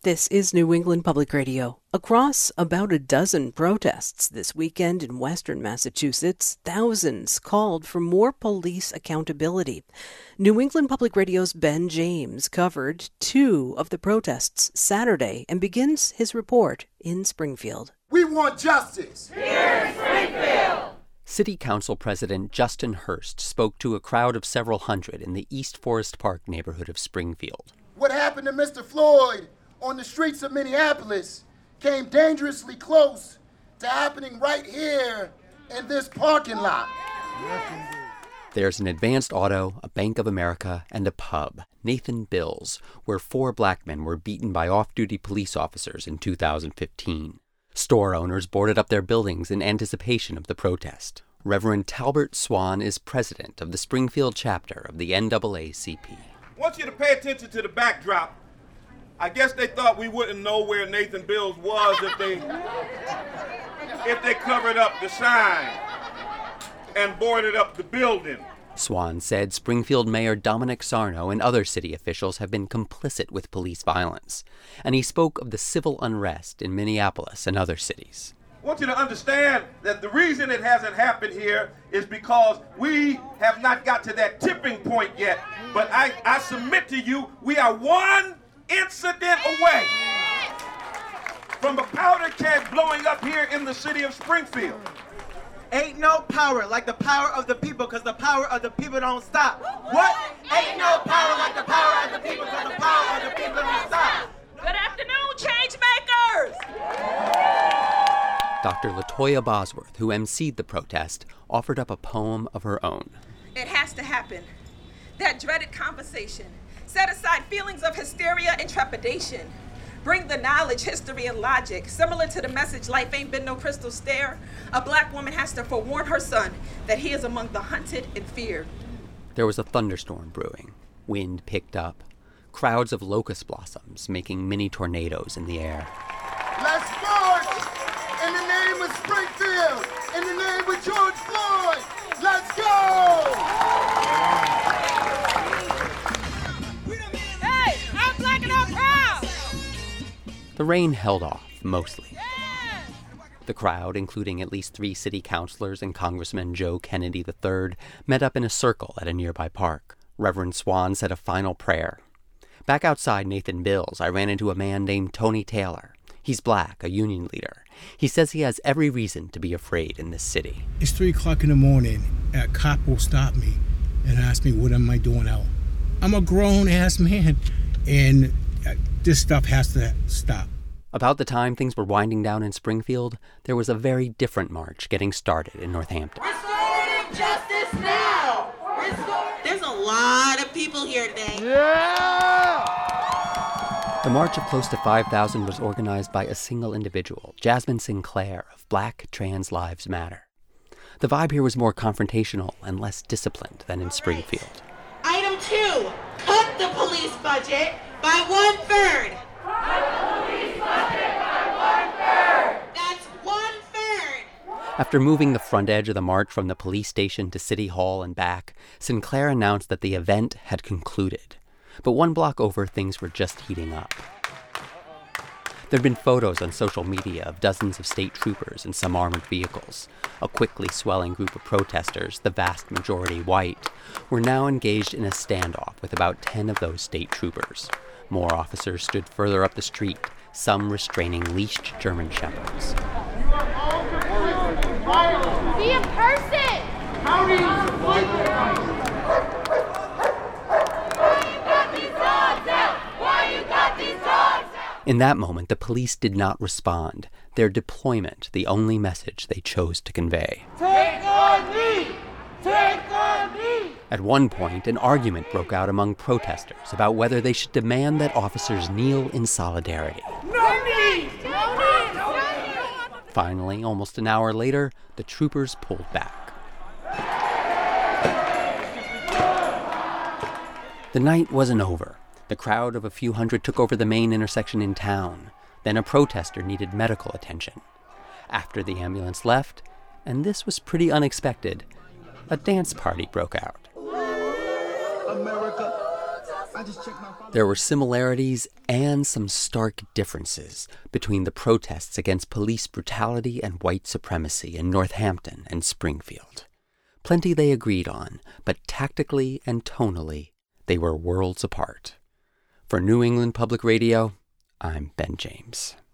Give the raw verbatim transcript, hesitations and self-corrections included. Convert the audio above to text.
This is New England Public Radio. Across about a dozen protests this weekend in western Massachusetts, thousands called for more police accountability. New England Public Radio's Ben James covered two of the protests Saturday and begins his report in Springfield. We want justice here in Springfield. City Council President Justin Hurst spoke to a crowd of several hundred in the East Forest Park neighborhood of Springfield. What happened to Mister Floyd on the streets of Minneapolis came dangerously close to happening right here in this parking lot. There's an Advanced Auto, a Bank of America, and a pub, Nathan Bill's, where four black men were beaten by off-duty police officers in two thousand fifteen. Store owners boarded up their buildings in anticipation of the protest. Reverend Talbert Swan is president of the Springfield chapter of the N double A C P. I want you to pay attention to the backdrop. I guess they thought we wouldn't know where Nathan Bill's was if they if they covered up the sign and boarded up the building. Swan said Springfield Mayor Dominic Sarno and other city officials have been complicit with police violence, and he spoke of the civil unrest in Minneapolis and other cities. I want you to understand that the reason it hasn't happened here is because we have not got to that tipping point yet. But I, I submit to you, we are one incident away from a powder keg blowing up here in the city of Springfield. Ain't no power like the power of the people, because the power of the people don't stop. What? Ain't no power like the power of the people, because the power of the people don't stop. Good afternoon, change makers! Doctor Latoya Bosworth, who emceed the protest, offered up a poem of her own. It has to happen. That dreaded conversation. Set aside feelings of hysteria and trepidation. Bring the knowledge, history, and logic. Similar to the message, life ain't been no crystal stair. A black woman has to forewarn her son that he is among the hunted and feared. There was a thunderstorm brewing. Wind picked up. Crowds of locust blossoms making mini tornadoes in the air. Let's march in the name of Springfield, in the name of George Floyd. Let's go! Hey, I'm black and I'm proud! The rain held off, mostly. The crowd, including at least three city councilors and Congressman Joe Kennedy the third, met up in a circle at a nearby park. Reverend Swan said a final prayer. Back outside Nathan Bill's, I ran into a man named Tony Taylor. He's black, a union leader. He says he has every reason to be afraid in this city. It's three o'clock in the morning. A cop will stop me and ask me, what am I doing out? I'm a grown-ass man, and this stuff has to stop. About the time things were winding down in Springfield, there was a very different march getting started in Northampton. Restorative justice now! Restore- There's a lot of people here today. Yeah! The march of close to five thousand was organized by a single individual, Jasmine Sinclair of Black Trans Lives Matter. The vibe here was more confrontational and less disciplined than in Springfield. Item two, cut the police budget by one third. Cut the police budget by one third. That's one third. After moving the front edge of the march from the police station to City Hall and back, Sinclair announced that the event had concluded. But one block over, things were just heating up. There'd been photos on social media of dozens of state troopers and some armored vehicles. A quickly swelling group of protesters, the vast majority white, were now engaged in a standoff with about ten of those state troopers. More officers stood further up the street, some restraining leashed German shepherds. Be a person! In that moment, the police did not respond, their deployment the only message they chose to convey. Take on me! Take on me! At one point, an argument broke out among protesters about whether they should demand that officers kneel in solidarity. No knees! No knees! No knees! Finally, almost an hour later, the troopers pulled back. The night wasn't over. The crowd of a few hundred took over the main intersection in town. Then a protester needed medical attention. After the ambulance left, and this was pretty unexpected, a dance party broke out. America, There were similarities and some stark differences between the protests against police brutality and white supremacy in Northampton and Springfield. Plenty they agreed on, but tactically and tonally, they were worlds apart. For New England Public Radio, I'm Ben James.